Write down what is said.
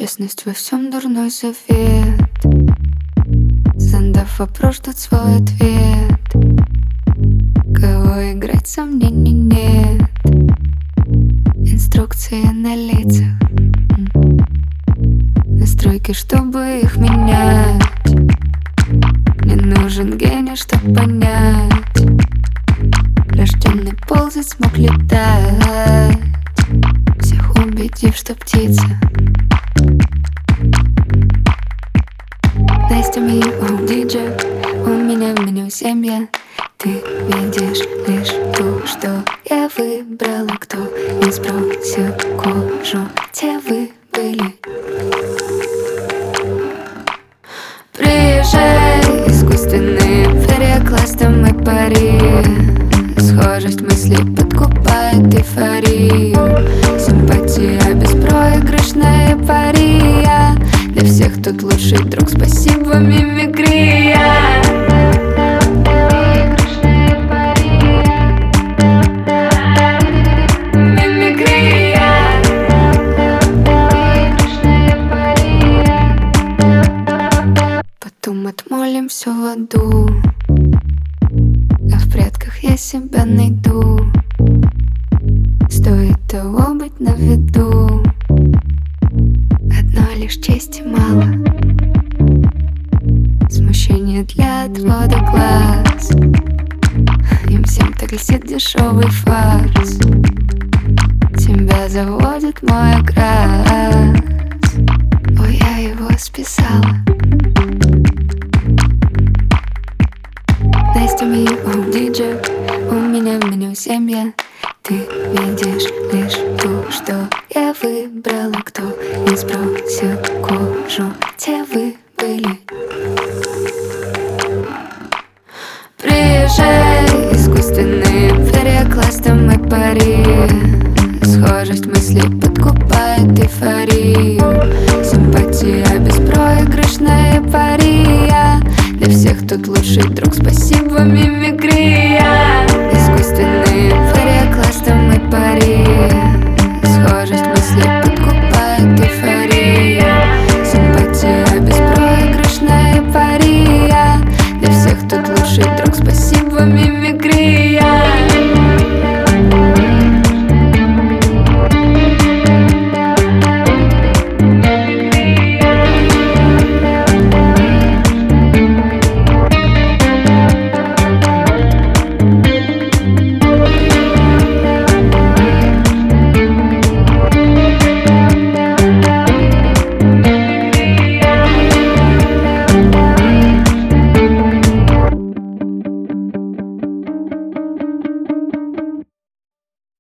Честность во всем дурной совет. Задав вопрос, ждут свой ответ. Кого играть, сомнений нет. Инструкции на лицах, настройки, чтобы их менять. Не нужен гений, чтоб понять. Рожденный ползать, смог летать. Всех убедив, что птица. Nice to meet you, диджей. У меня в меню семья. Ты видишь лишь то, что я выбрала. Кто не сбросил кожу, те вы были. Приезжай, искусственные перекласты, мы пари. Схожесть мыслей подкупает эйфорию. Симпатия, беспроигрышная пария. Для всех тут лучший друг, спасибо, мимикрия. Потом отмолим все в аду, а в предках я себя найду. Стоит того быть на виду. Одной лишь чести мало. Смущение для отвода глаз. Им всем так льстит дешевый фарс. Тебя заводит мой окрас. Ой, я его списала. Nice to meet you, диджей. У меня в меню семья. Ты видишь лишь то, что я выбрала. Кто не сбросил кожу, те вы были. Приезжай, искусственные перекласты, мы пари. Схожесть мыслей подкупает эйфорию.